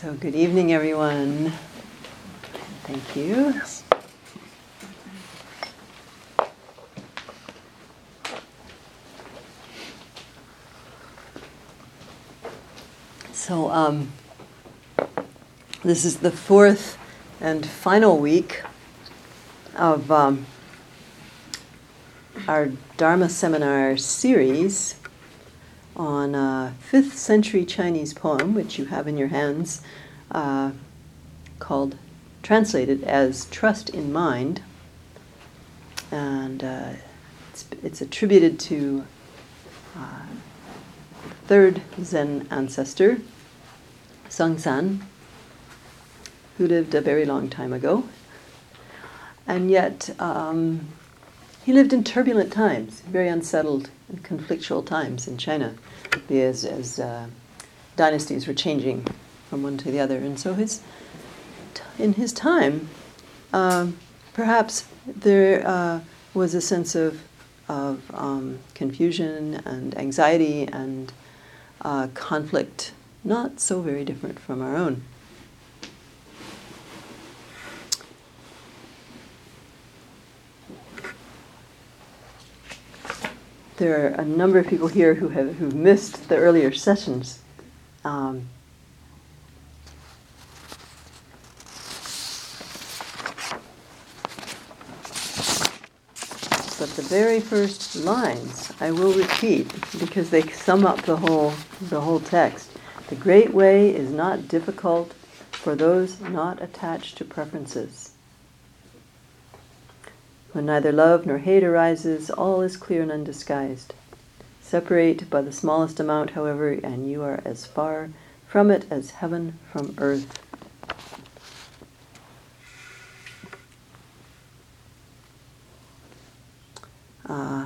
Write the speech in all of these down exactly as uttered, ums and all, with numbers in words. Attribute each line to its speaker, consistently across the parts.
Speaker 1: So good evening, everyone. Thank you. So um, this is the fourth and final week of um, our Dharma Seminar series on a fifth century Chinese poem, which you have in your hands, uh, called, translated as Trust in Mind. And uh, it's, it's attributed to uh, the third Zen ancestor, Songsan, who lived a very long time ago. And yet, um, he lived in turbulent times, very unsettled and conflictual times in China, as, as uh, dynasties were changing from one to the other. And so his, in his time, um, perhaps there uh, was a sense of, of um, confusion and anxiety and uh, conflict, not so very different from our own. There are a number of people here who have who missed the earlier sessions. Um, but the very first lines I will repeat because they sum up the whole the whole text. The great way is not difficult for those not attached to preferences. When neither love nor hate arises, all is clear and undisguised. Separate by the smallest amount, however, and you are as far from it as heaven from earth. Uh,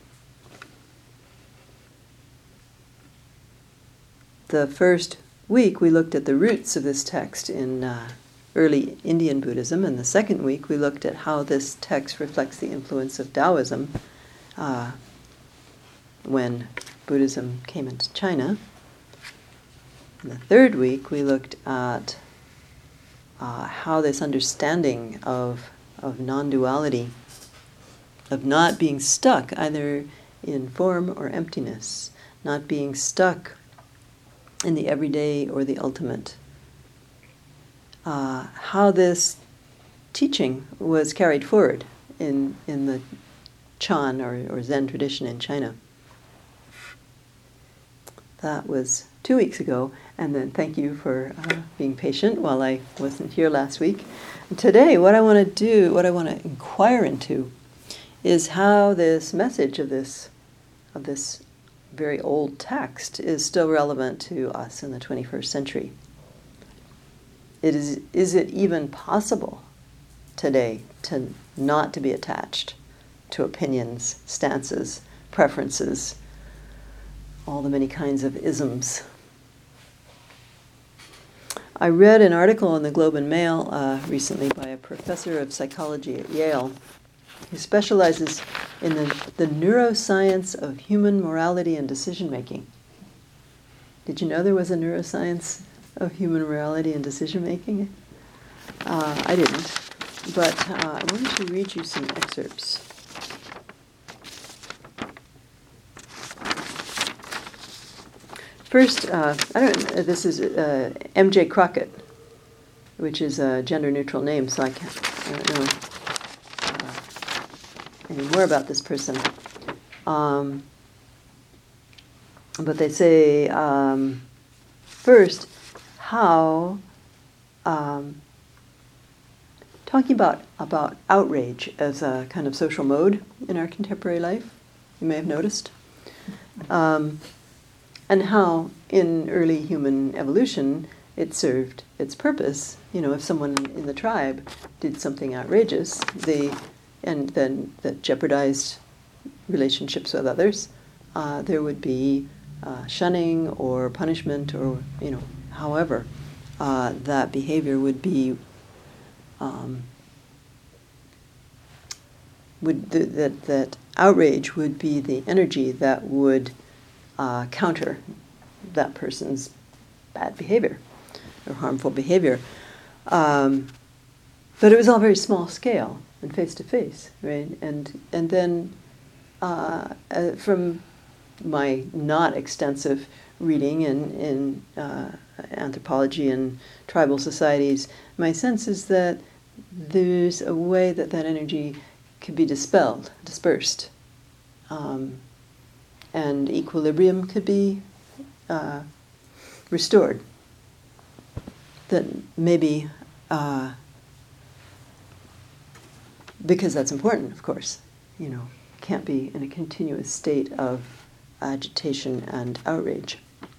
Speaker 1: the first week we looked at the roots of this text in uh, early Indian Buddhism, and the second week we looked at how this text reflects the influence of Taoism uh, when Buddhism came into China. In the third week we looked at uh, how this understanding of, of non-duality, of not being stuck either in form or emptiness, not being stuck in the everyday or the ultimate, Uh, how this teaching was carried forward in in the Chan or, or Zen tradition in China. That was two weeks ago, and then thank you for uh, being patient while I wasn't here last week. And today, what I want to do, what I want to inquire into, is how this message of this of this very old text is still relevant to us in the twenty-first century. It is, is it even possible today to not to be attached to opinions, stances, preferences, all the many kinds of isms? I read an article in the Globe and Mail uh, recently by a professor of psychology at Yale who specializes in the, the neuroscience of human morality and decision-making. Did you know there was a neuroscience of human morality and decision-making? Uh, I didn't, but uh, I wanted to read you some excerpts. First, uh, I don't. This is uh, M J Crockett, which is a gender-neutral name, so I can't. I don't know uh, any more about this person. Um, but they say um, first. How, um, talking about, about outrage as a kind of social mode in our contemporary life, you may have noticed, um, and how in early human evolution it served its purpose. You know, if someone in the tribe did something outrageous, they, and then that jeopardized relationships with others, uh, there would be uh, shunning or punishment or, you know, however, uh, that behavior would be, um, would th- that that outrage would be the energy that would uh, counter that person's bad behavior. or harmful behavior. Um, but it was all very small scale and face to face, right? And and then uh, uh, from my not extensive reading in in uh, anthropology and tribal societies, my sense is that there's a way that that energy can be dispelled, dispersed, um, and equilibrium could be uh, restored. That maybe, uh, because that's important, of course, you know, can't be in a continuous state of agitation and outrage.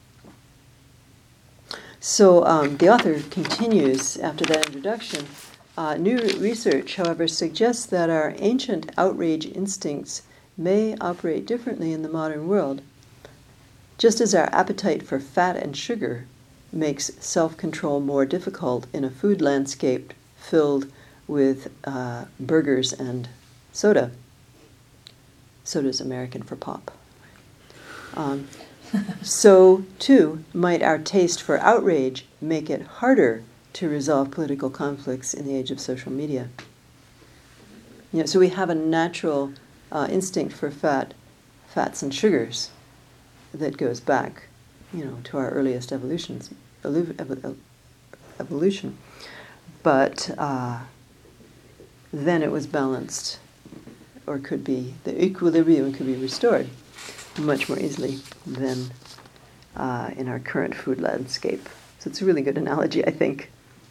Speaker 1: So um, the author continues after that introduction. Uh, new research, however, suggests that our ancient outrage instincts may operate differently in the modern world. Just as our appetite for fat and sugar makes self-control more difficult in a food landscape filled with uh, burgers and soda. Soda's American for pop. Um, so, too, might our taste for outrage make it harder to resolve political conflicts in the age of social media. You know, so we have a natural uh, instinct for fat, fats and sugars that goes back, you know, to our earliest evolutions, evolution. But uh, then it was balanced, or could be, the equilibrium could be restored much more easily than uh, in our current food landscape. So it's a really good analogy, I think.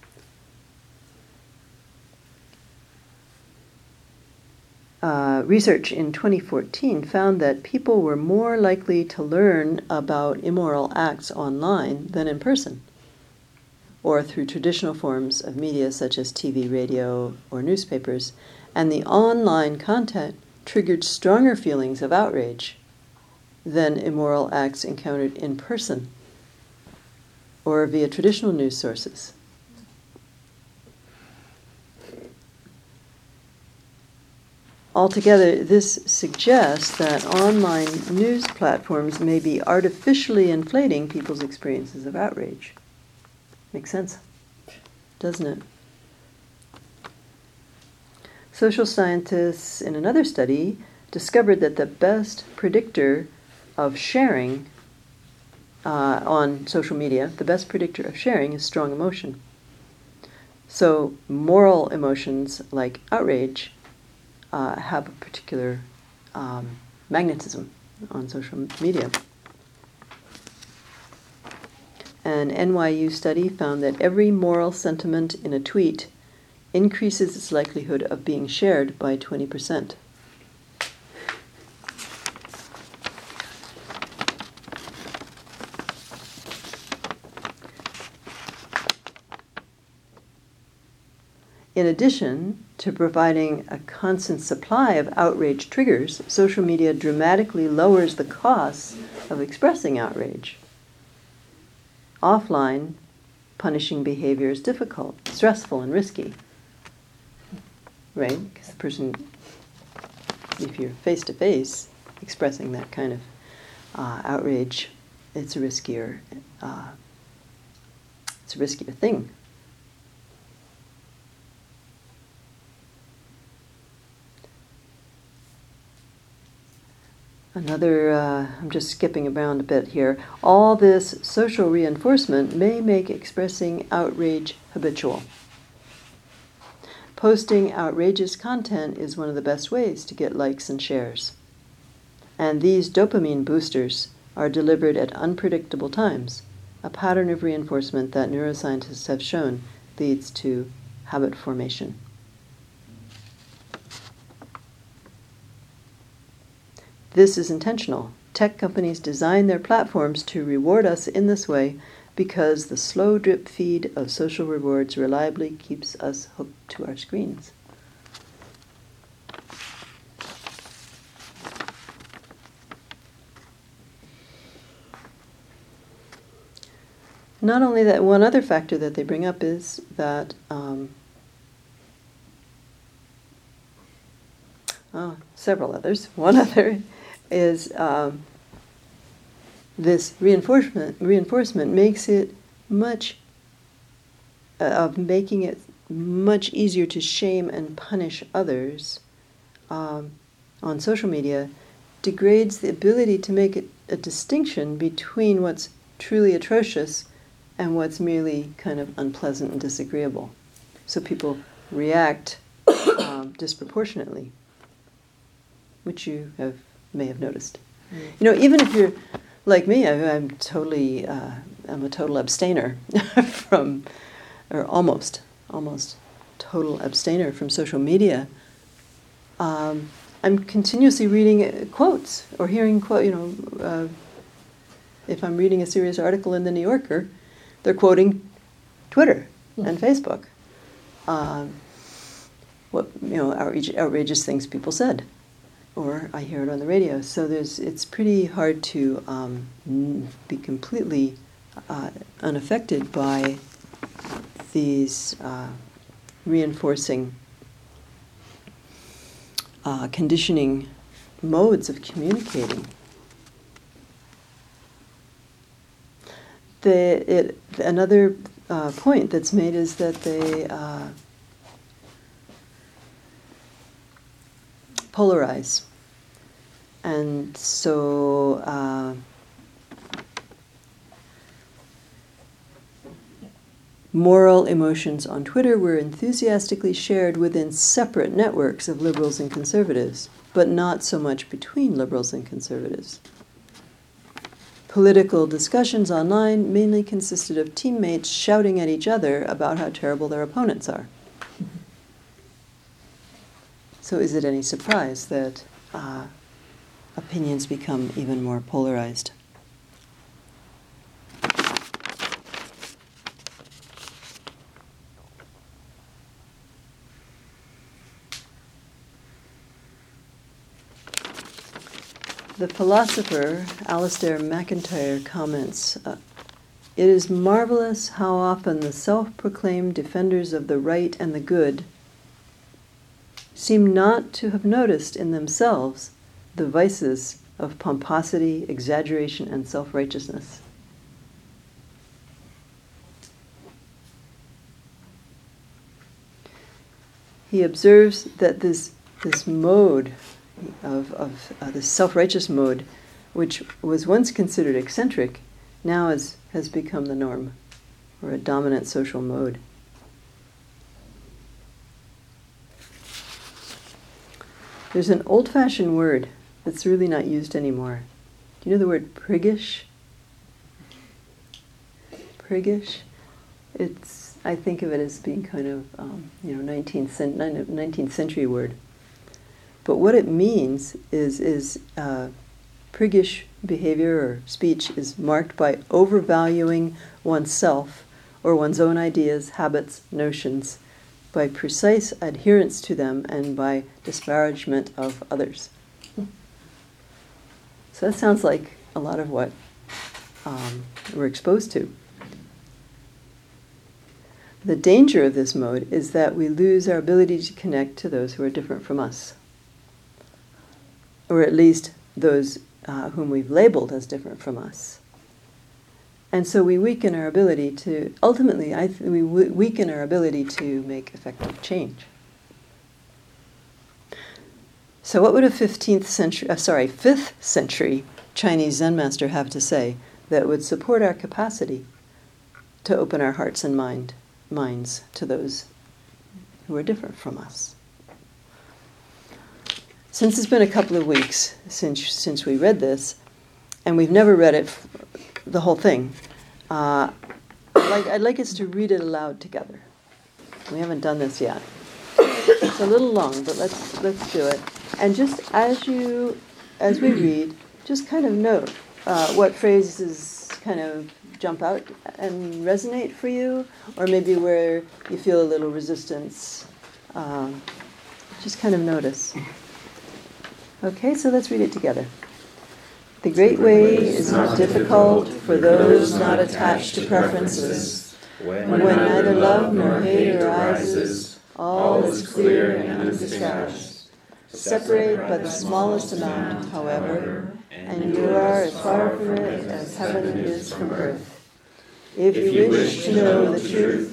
Speaker 1: Uh, research in twenty fourteen found that people were more likely to learn about immoral acts online than in person, or through traditional forms of media such as T V, radio, or newspapers, and the online content triggered stronger feelings of outrage than immoral acts encountered in person or via traditional news sources. Altogether, this suggests that online news platforms may be artificially inflating people's experiences of outrage. Makes sense, doesn't it? Social scientists, in another study, discovered that the best predictor of sharing uh, on social media, the best predictor of sharing is strong emotion. So moral emotions like outrage uh, have a particular um, magnetism on social media. An N Y U study found that every moral sentiment in a tweet increases its likelihood of being shared by twenty percent. In addition to providing a constant supply of outrage triggers, social media dramatically lowers the costs of expressing outrage. Offline, punishing behavior is difficult, stressful, and risky. Right? Because the person, if you're face-to-face expressing that kind of uh, outrage, it's a riskier, uh, it's a riskier thing. Another, uh, I'm just skipping around a bit here. All this social reinforcement may make expressing outrage habitual. Posting outrageous content is one of the best ways to get likes and shares. And these dopamine boosters are delivered at unpredictable times, a pattern of reinforcement that neuroscientists have shown leads to habit formation. This is intentional. Tech companies design their platforms to reward us in this way because the slow drip feed of social rewards reliably keeps us hooked to our screens. Not only that, one other factor that they bring up is that um, oh, several others. One other is um, this reinforcement. Reinforcement makes it much of making it much easier to shame and punish others um, on social media degrades the ability to make it a distinction between what's truly atrocious and what's merely kind of unpleasant and disagreeable. So people react um, disproportionately, which you have may have noticed. Mm. You know, even if you're like me, I, I'm totally, uh, I'm a total abstainer from, or almost, almost total abstainer from social media. Um, I'm continuously reading quotes or hearing quote. You know, uh, if I'm reading a serious article in the New Yorker, they're quoting Twitter mm. and Facebook. Um, what you know, outrage, outrageous things people said, or I hear it on the radio. So there's, it's pretty hard to um, n- be completely uh, unaffected by these uh, reinforcing, uh, conditioning modes of communicating. The, it, another uh, point that's made is that they uh, polarize. And so uh, moral emotions on Twitter were enthusiastically shared within separate networks of liberals and conservatives, but not so much between liberals and conservatives. Political discussions online mainly consisted of teammates shouting at each other about how terrible their opponents are. So is it any surprise that uh, opinions become even more polarized? The philosopher Alistair MacIntyre comments, uh, "It is marvelous how often the self-proclaimed defenders of the right and the good seem not to have noticed in themselves the vices of pomposity, exaggeration, and self-righteousness." He observes that this, this mode of, of uh, this self-righteous mode, which was once considered eccentric, now is, has become the norm, or a dominant social mode. There's an old-fashioned word that's really not used anymore. Do you know the word priggish? Priggish? It's, I think of it as being kind of, um, you know, nineteenth century word. But what it means is, is uh, priggish behavior or speech is marked by overvaluing oneself or one's own ideas, habits, notions, by precise adherence to them and by disparagement of others. So that sounds like a lot of what um, we're exposed to. The danger of this mode is that we lose our ability to connect to those who are different from us, or at least those uh, whom we've labeled as different from us. And so we weaken our ability to, ultimately, I th- we w- weaken our ability to make effective change. So what would a fifteenth century, uh, sorry, fifth century Chinese Zen master have to say that would support our capacity to open our hearts and mind, minds to those who are different from us? Since it's been a couple of weeks since since we read this, and we've never read it, f- the whole thing, uh, I'd, like, I'd like us to read it aloud together. We haven't done this yet. It's a little long, but let's let's do it. And just as you, as we read, just kind of note uh, what phrases kind of jump out and resonate for you, or maybe where you feel a little resistance. Um, just kind of notice. Okay, so let's read it together. The great way is not difficult for those not attached to preferences. When neither love nor hate arises, all is clear and undisguised. Separate but the smallest amount, however, and you are as far from it as heaven is from earth. If you wish to know the truth,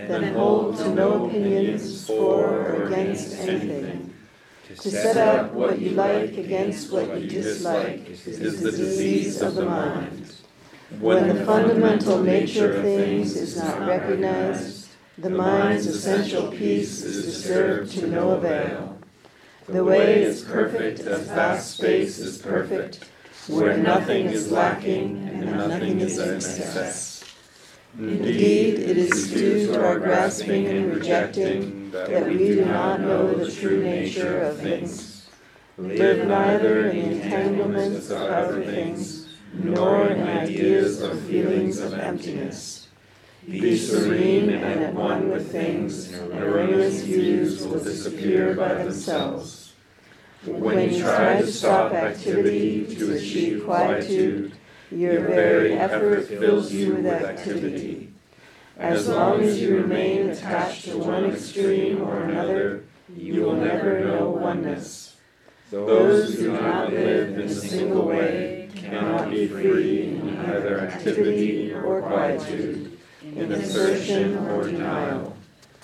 Speaker 1: then hold to no opinions for or against anything. To set up what you like against what you dislike is the disease of the mind. When the fundamental nature of things is not recognized, the mind's essential peace is disturbed to no avail. The way is perfect as vast space is perfect, where nothing is lacking and nothing is in excess. Indeed, it is due to our grasping and rejecting that we do not know the true nature of things, live neither in the entanglements of other things, nor in ideas or feelings of emptiness. Be serene and at one with things, and erroneous views will disappear by themselves. When you try to stop activity to achieve quietude, your very effort fills you with activity. As long as you remain attached to one extreme or another, you will never know oneness. Those who do not live in a single way cannot be free in either activity or quietude, in assertion or denial.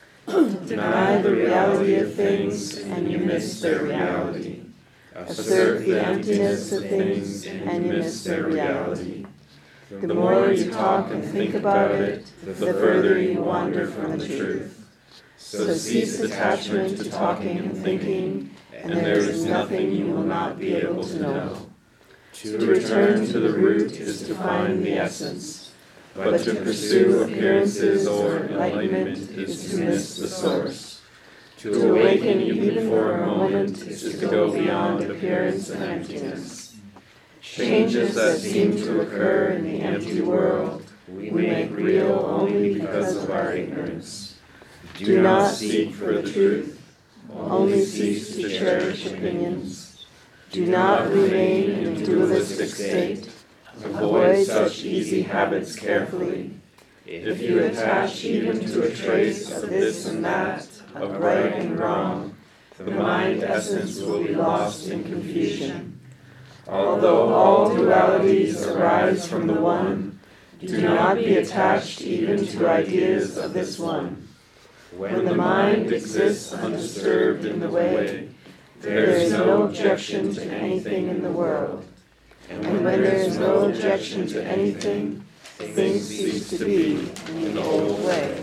Speaker 1: Deny the reality of things, and you miss their reality. Assert the emptiness of things, and you miss their reality. The more you talk and think about it, the further you wander from the truth. So cease attachment to talking and thinking, and there is nothing you will not be able to know. To return to the root is to find the essence, but to pursue appearances or enlightenment is to miss the source. To awaken even for a moment is to go beyond appearance and emptiness. Changes that seem to occur in the empty world we make real only because of our ignorance. Do not seek for the truth, only cease to cherish opinions. Do not remain in a dualistic state. Avoid such easy habits carefully. If you attach even to a trace of this and that, of right and wrong, the mind essence will be lost in confusion. Although all dualities arise from the one, do not be attached even to ideas of this one. When the mind exists undisturbed in the way, there is no objection to anything in the world. And when there is no objection to anything, things cease to be in the old way.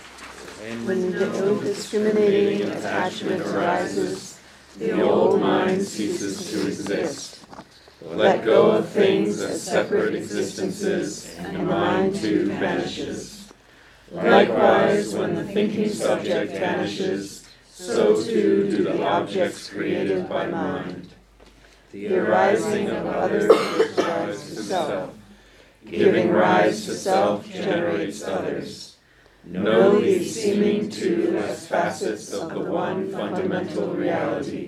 Speaker 1: When no discriminating attachment arises, the old mind ceases to exist. Let go of things as separate existences, and the mind too vanishes. Likewise, when the thinking subject vanishes, so too do the objects created by mind. The arising of others gives rise to self. Giving rise to self generates others. Know these seeming two as facets of the one fundamental reality.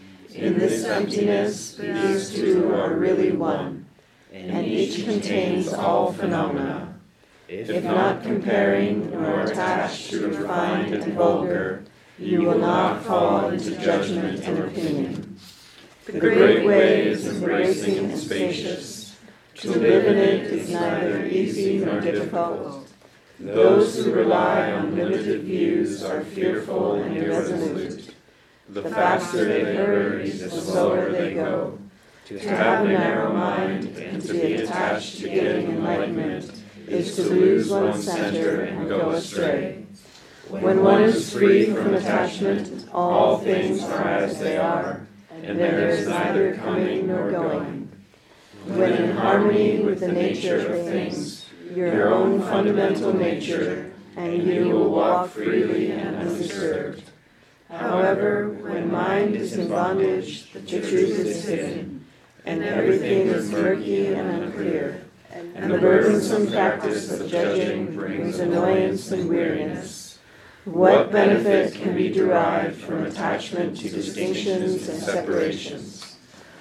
Speaker 1: In this emptiness, these two are really one, and each contains all phenomena. If not comparing nor attached to refined and vulgar, you will not fall into judgment and opinion. The great way is embracing and spacious. To live in it is neither easy nor difficult. Those who rely on limited views are fearful and irresolute. The faster they hurry, the slower they go. To have a narrow mind and to be attached to getting enlightenment is to lose one's center and go astray. When one is free from attachment, all things are as they are, and there is neither coming nor going. When in harmony with the nature of things, your own fundamental nature, and you will walk freely and undisturbed. However, when mind is in bondage, the truth is hidden, and everything is murky and unclear, and the burdensome practice of judging brings annoyance and weariness. What benefit can be derived from attachment to distinctions and separations?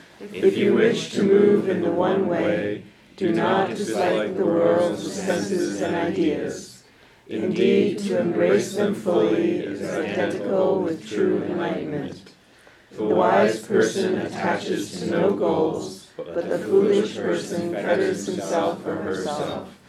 Speaker 1: If you wish to move in the one way, do not dislike the world's senses and ideas. Indeed, to embrace them fully is identical with true enlightenment. The wise person attaches to no goals, but the foolish person fetters himself or herself.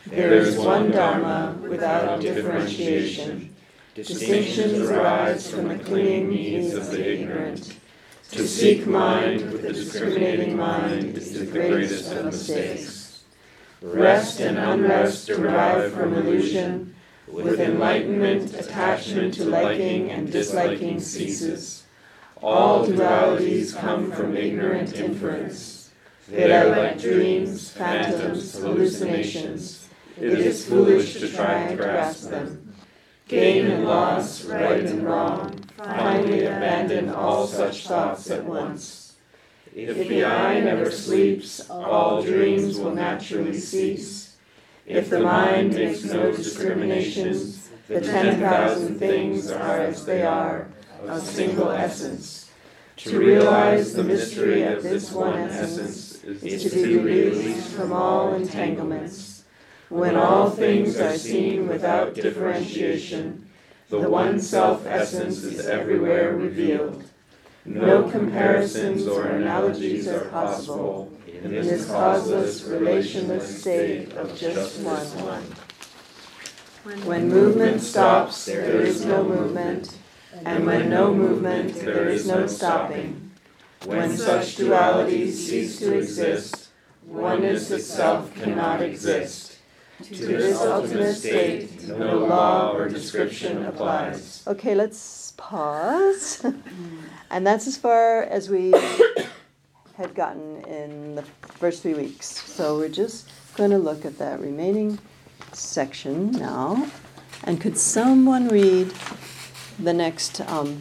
Speaker 2: There is one Dharma without differentiation. Distinctions arise from the clinging needs of the ignorant. To seek mind with the discriminating mind is the greatest of mistakes. Rest and unrest derive from illusion. With enlightenment, attachment to liking and disliking ceases. All dualities come from ignorant inference. They are like dreams, phantoms, hallucinations. It is foolish to try to grasp them. Gain and loss, right and wrong, finally abandon all such thoughts at once. If the eye never sleeps, all dreams will naturally cease. If the mind makes no discriminations, the ten thousand things are as they are, of single essence. To realize the mystery of this one essence is to be released from all entanglements. When all things are seen without differentiation, the one self-essence is everywhere revealed. No comparisons or analogies are possible in this causeless, relationless state of just one. When movement stops, there is no movement, and when no movement, there is no stopping. When such dualities cease to exist, oneness itself cannot exist. To this ultimate state, no law or description applies.
Speaker 1: Okay, let's pause. And that's as far as we had gotten in the first three weeks. So we're just going to look at that remaining section now. And could someone read the next um,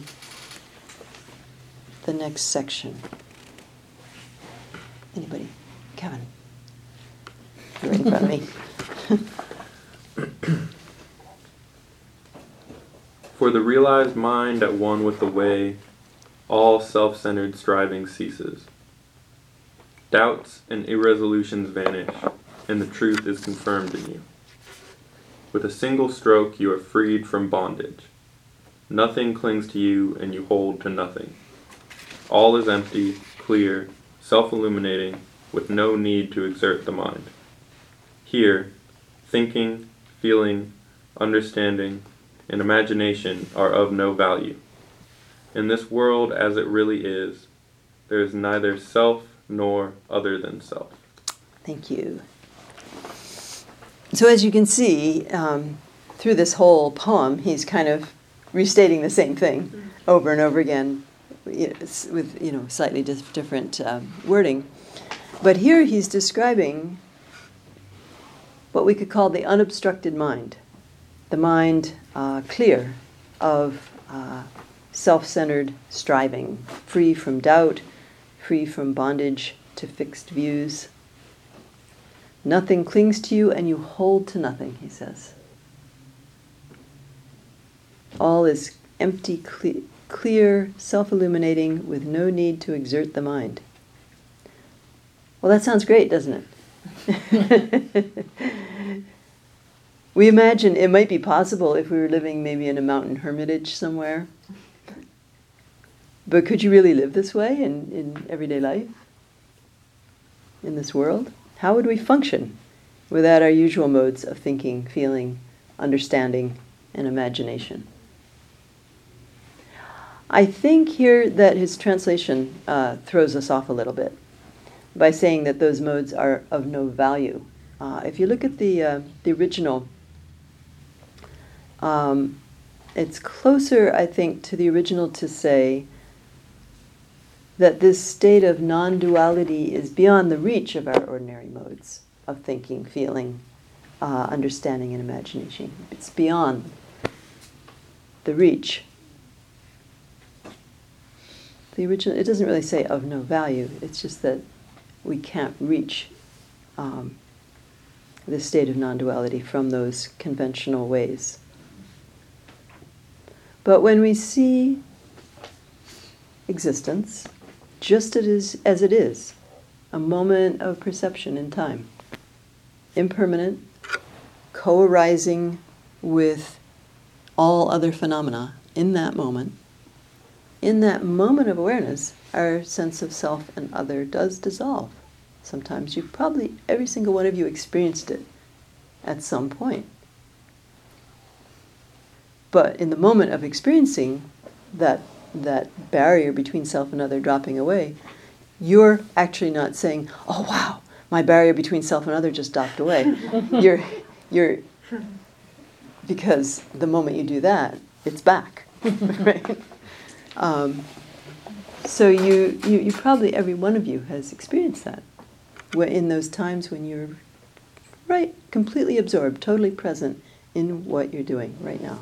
Speaker 1: the next section? Anybody? Kevin. You're right in front of me.
Speaker 3: For the realized mind at one with the way, all self-centered striving ceases. Doubts and irresolutions vanish, and the truth is confirmed in you. With a single stroke you are freed from bondage. Nothing clings to you, and you hold to nothing. All is empty, clear, self-illuminating, with no need to exert the mind. Here, thinking, feeling, understanding, and imagination are of no value. In this world as it really is, there is neither self nor other than self.
Speaker 1: Thank you. So as you can see, um, through this whole poem, he's kind of restating the same thing mm-hmm. over and over again, with you know slightly dif- different um, wording. But here he's describing what we could call the unobstructed mind, the mind uh, clear of uh, self-centered striving, free from doubt, free from bondage to fixed views. Nothing clings to you and you hold to nothing, he says. All is empty, cle- clear, self-illuminating, with no need to exert the mind. Well, that sounds great, doesn't it? We imagine it might be possible if we were living maybe in a mountain hermitage somewhere. But could you really live this way in, in everyday life? In this world? How would we function without our usual modes of thinking, feeling, understanding, and imagination? I think here that his translation uh, throws us off a little bit by saying that those modes are of no value. Uh, if you look at the uh, the original, um, it's closer, I think, to the original to say that this state of non-duality is beyond the reach of our ordinary modes of thinking, feeling, uh, understanding, and imagination. It's beyond the reach. The original, it doesn't really say of no value, it's just that we can't reach um, this state of non-duality from those conventional ways. But when we see existence just as it is, as it is, a moment of perception in time, impermanent, co-arising with all other phenomena in that moment, in that moment of awareness, our sense of self and other does dissolve. Sometimes you've probably, every single one of you experienced it at some point. But in the moment of experiencing that that barrier between self and other dropping away, you're actually not saying, "Oh wow, my barrier between self and other just dropped away." you're you're because the moment you do that, it's back, right? Um, so you, you you probably every one of you has experienced that, when, in those times when you're right, completely absorbed, totally present in what you're doing right now.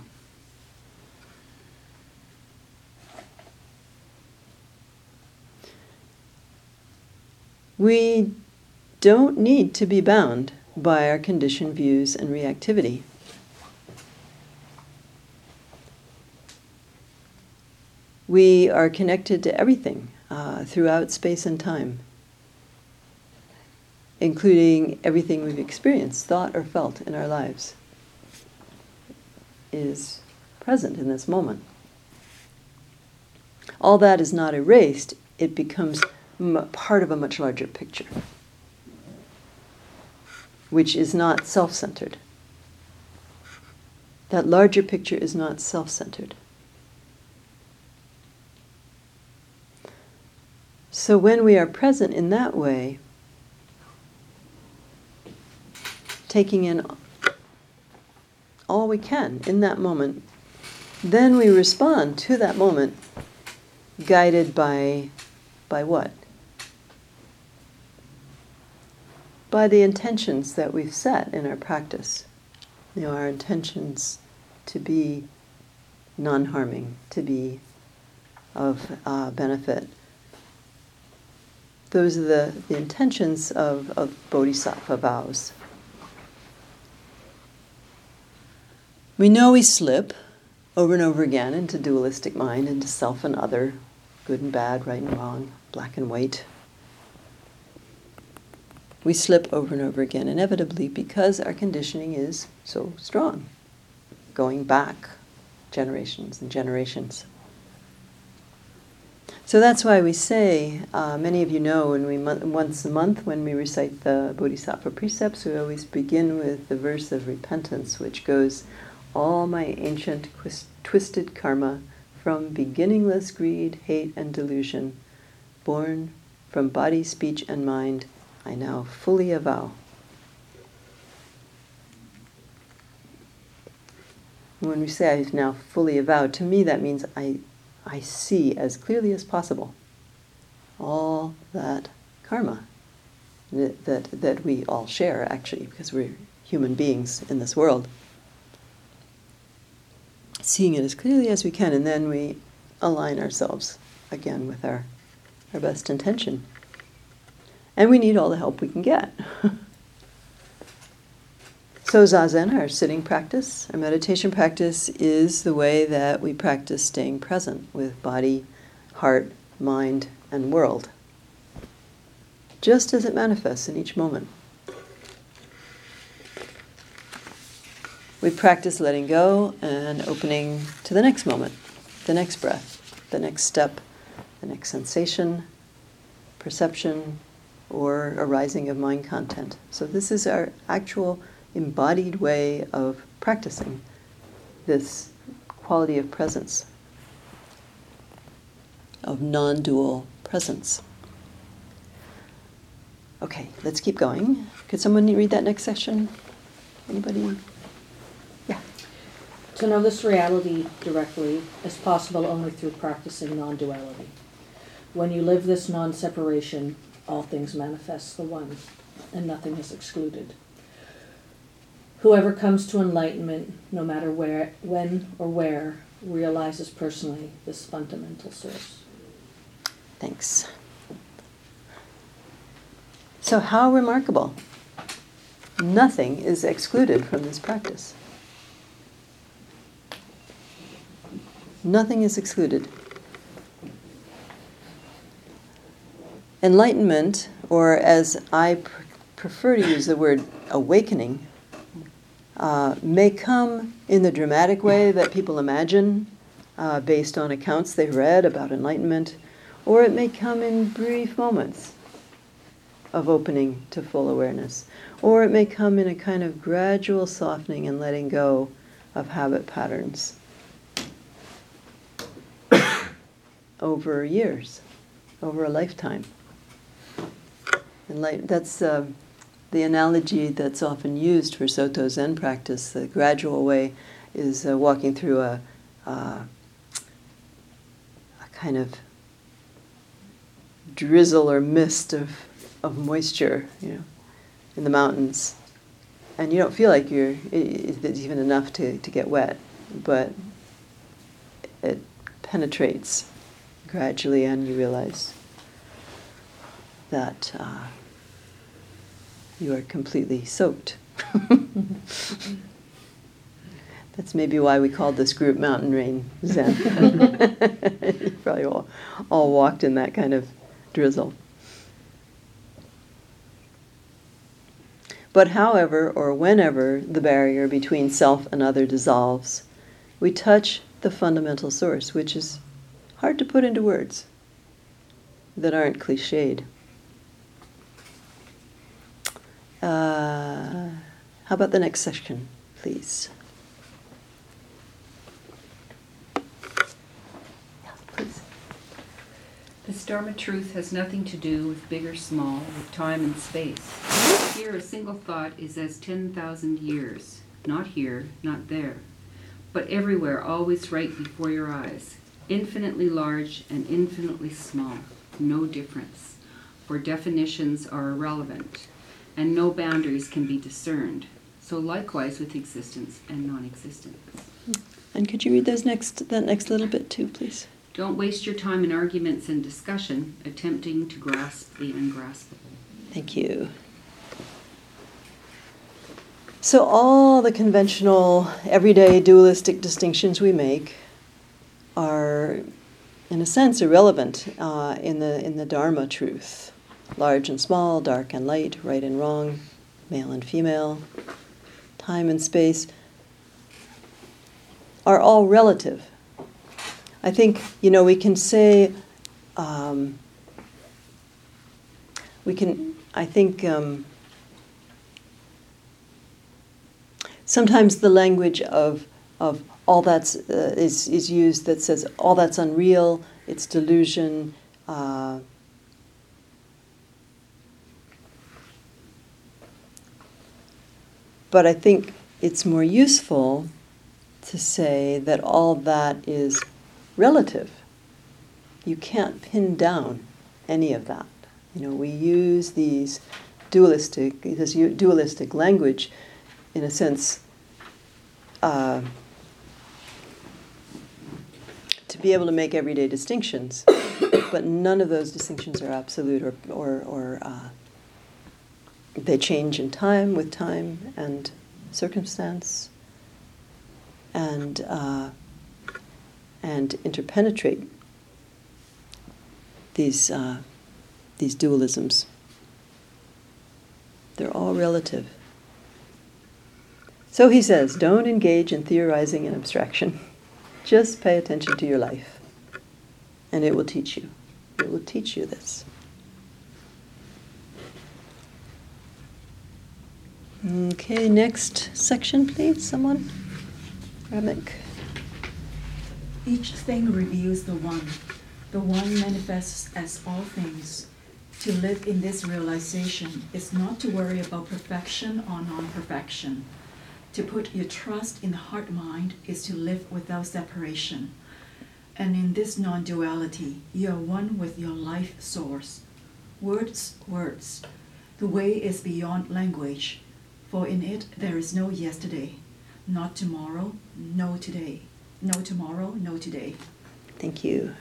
Speaker 1: We don't need to be bound by our conditioned views and reactivity. We are connected to everything uh, throughout space and time, including everything we've experienced, thought, or felt in our lives, is present in this moment. All that is not erased, it becomes m- part of a much larger picture, which is not self-centered. That larger picture is not self-centered. So when we are present in that way, taking in all we can in that moment, then we respond to that moment guided by, by what? By the intentions that we've set in our practice. You know, our intentions to be non-harming, to be of uh, benefit. Those are the, the intentions of, of bodhisattva vows. We know we slip over and over again into dualistic mind, into self and other, good and bad, right and wrong, black and white. We slip over and over again, inevitably, because our conditioning is so strong, going back generations and generations. So that's why we say, uh, many of you know, when we mo- once a month when we recite the Bodhisattva precepts, we always begin with the verse of repentance, which goes, "All my ancient quist- twisted karma, from beginningless greed, hate, and delusion, born from body, speech, and mind, I now fully avow." When we say I now fully avow, to me that means I I see as clearly as possible all that karma that, that, that we all share, actually, because we're human beings in this world. Seeing it as clearly as we can, and then we align ourselves again with our, our best intention. And we need all the help we can get. So Zazen, our sitting practice, our meditation practice, is the way that we practice staying present with body, heart, mind, and world, just as it manifests in each moment. We practice letting go and opening to the next moment, the next breath, the next step, the next sensation, perception, or arising of mind content. So this is our actual embodied way of practicing this quality of presence, of non-dual presence. Okay, let's keep going. Could someone read that next section? Anybody? Yeah.
Speaker 4: To know this reality directly is possible only through practicing non-duality. When you live this non-separation, all things manifest the one, and nothing is excluded. Whoever comes to enlightenment, no matter where, when, or where, realizes personally this fundamental source.
Speaker 1: Thanks. So how remarkable. Nothing is excluded from this practice. Nothing is excluded. Enlightenment, or as I pr- prefer to use the word awakening, uh, may come in the dramatic way that people imagine, uh, based on accounts they've read about enlightenment, or it may come in brief moments. of opening to full awareness. Or it may come in a kind of gradual softening and letting go of habit patterns over years, over a lifetime. And like, that's uh, the analogy that's often used for Soto Zen practice. The gradual way is uh, walking through a, uh, a kind of drizzle or mist of, of moisture, you know, in the mountains. And you don't feel like you're, it, it's even enough to, to get wet, but it penetrates gradually and you realize that uh, you are completely soaked. That's maybe why we called this group Mountain Rain Zen. You probably all, all walked in that kind of drizzle. But however or whenever the barrier between self and other dissolves, we touch the fundamental source, which is hard to put into words that aren't cliched. Uh, how about the next section, please? Yeah, please.
Speaker 5: This Dharma truth has nothing to do with big or small, with time and space. Here, a single thought is as ten thousand years, not here, not there, but everywhere, always right before your eyes, infinitely large and infinitely small, no difference, for definitions are irrelevant, and no boundaries can be discerned. So likewise with existence and non-existence.
Speaker 1: And could you read those next, that next little bit too, please?
Speaker 5: Don't waste your time in arguments and discussion, attempting to grasp the ungraspable.
Speaker 1: Thank you. So all the conventional, everyday dualistic distinctions we make are, in a sense, irrelevant uh, in the in the Dharma truth. Large and small, dark and light, right and wrong, male and female, time and space are all relative. I think, you know, we can say, um, we can, I think, um, sometimes the language of of all that's uh, is is used that says all that's unreal, it's delusion. Uh, but I think it's more useful to say that all that is relative. You can't pin down any of that. You know, we use these dualistic, this dualistic language, in a sense, uh, to be able to make everyday distinctions, but none of those distinctions are absolute, or or, or uh, they change in time, with time and circumstance, and uh, and interpenetrate these uh, these dualisms. They're all relative. So he says, don't engage in theorizing and abstraction. Just pay attention to your life, and it will teach you. It will teach you this. Okay, next section, please, someone. Ramek.
Speaker 6: Each thing reveals the one. The one manifests as all things. To live in this realization is not to worry about perfection or non-perfection. To put your trust in the heart-mind is to live without separation. And in this non-duality, you are one with your life source. Words, words. The way is beyond language, for in it there is no yesterday, not tomorrow, no today. No tomorrow, no today.
Speaker 1: Thank you.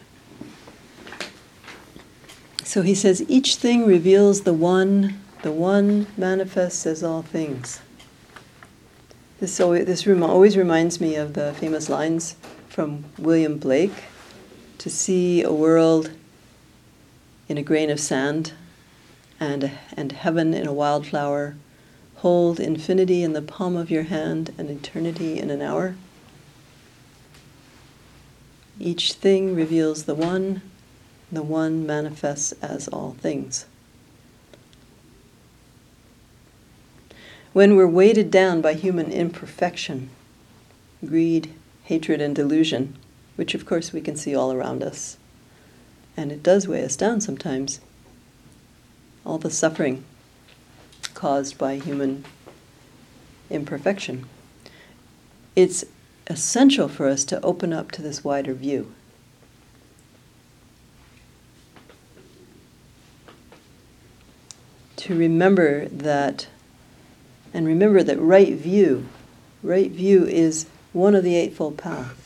Speaker 1: So he says, each thing reveals the one, the one manifests as all things. This, always, this rem- always reminds me of the famous lines from William Blake, to see a world in a grain of sand and, and heaven in a wildflower, hold infinity in the palm of your hand and eternity in an hour. Each thing reveals the one, the one manifests as all things. when we're weighted down by human imperfection, greed, hatred, and delusion, which of course we can see all around us, and it does weigh us down sometimes, all the suffering caused by human imperfection, it's essential for us to open up to this wider view. To remember that, and remember that right view, right view is one of the Eightfold Path.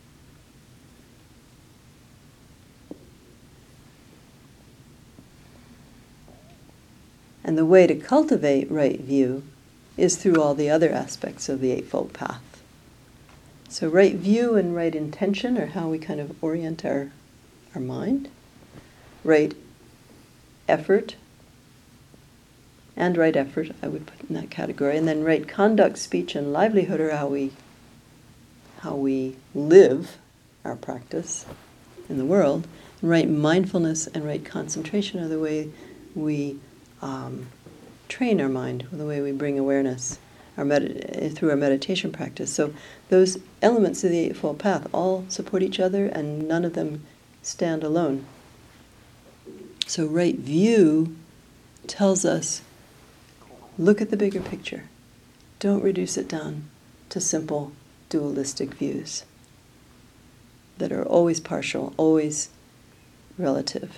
Speaker 1: And the way to cultivate right view is through all the other aspects of the Eightfold Path. So right view and right intention are how we kind of orient our, our mind. Right effort, and right effort, I would put in that category. And then right conduct, speech, and livelihood are how we, how we live our practice in the world. And right mindfulness and right concentration are the way we um, train our mind, the way we bring awareness our med- through our meditation practice. So those elements of the Eightfold Path all support each other, and none of them stand alone. So right view tells us, look at the bigger picture. Don't reduce it down to simple dualistic views that are always partial, always relative.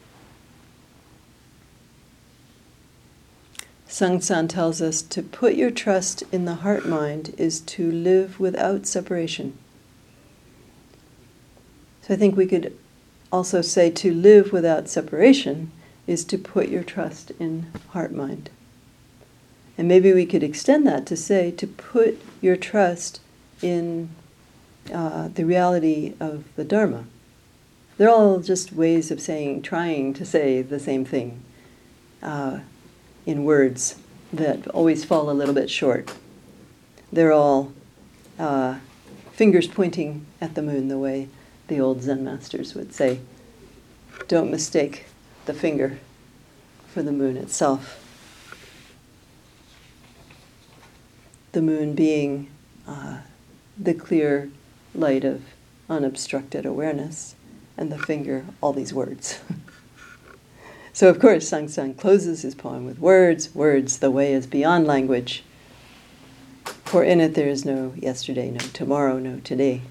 Speaker 1: Sangsan tells us to put your trust in the heart-mind is to live without separation. So I think we could also say to live without separation is to put your trust in heart-mind. And maybe we could extend that to say to put your trust in uh, the reality of the Dharma. They're all just ways of saying, trying to say the same thing uh, in words that always fall a little bit short. They're all uh, fingers pointing at the moon, the way the old Zen masters would say. Don't mistake the finger for the moon itself. The moon being uh, the clear light of unobstructed awareness, and the finger, all these words. So of course, Sangsan closes his poem with words, words, the way is beyond language. For in it there is no yesterday, no tomorrow, no today.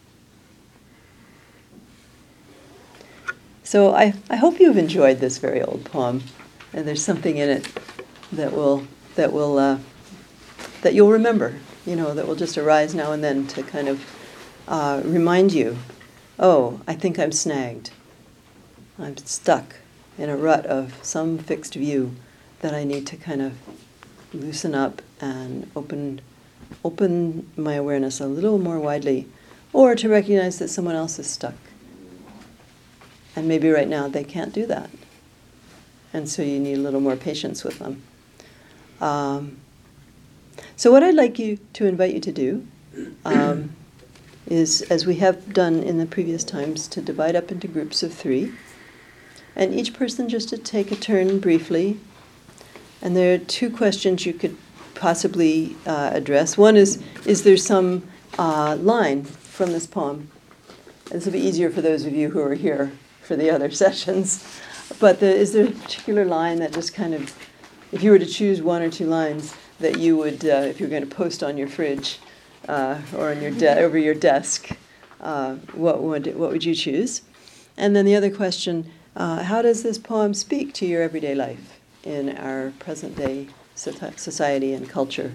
Speaker 1: So I, I hope you've enjoyed this very old poem, and there's something in it that will that will uh, that you'll remember, you know, that will just arise now and then to kind of uh, remind you, oh, I think I'm snagged. I'm stuck in a rut of some fixed view that I need to kind of loosen up and open open my awareness a little more widely, or to recognize that someone else is stuck. And maybe right now they can't do that. And so you need a little more patience with them. Um, so what I'd like you to invite you to do um, is, as we have done in the previous times, to divide up into groups of three. And each person just to take a turn briefly. And there are two questions you could possibly uh, address. One is, is there some uh, line from this poem? This will be easier for those of you who are here for the other sessions. But the, is there a particular line that just kind of, if you were to choose one or two lines that you would, uh, if you were going to post on your fridge uh, or on your de- over your desk, uh, what would what would you choose? And then the other question, uh, how does this poem speak to your everyday life in our present day society and culture?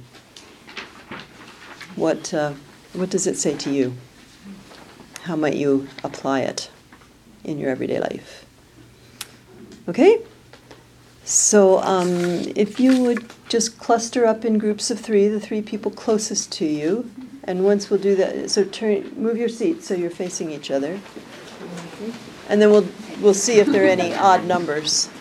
Speaker 1: What uh, what does it say to you? How might you apply it in your everyday life? Okay? So um, if you would just cluster up in groups of three, the three people closest to you, and once we'll do that, so turn, move your seat so you're facing each other. And then we'll we'll see if there are any odd numbers.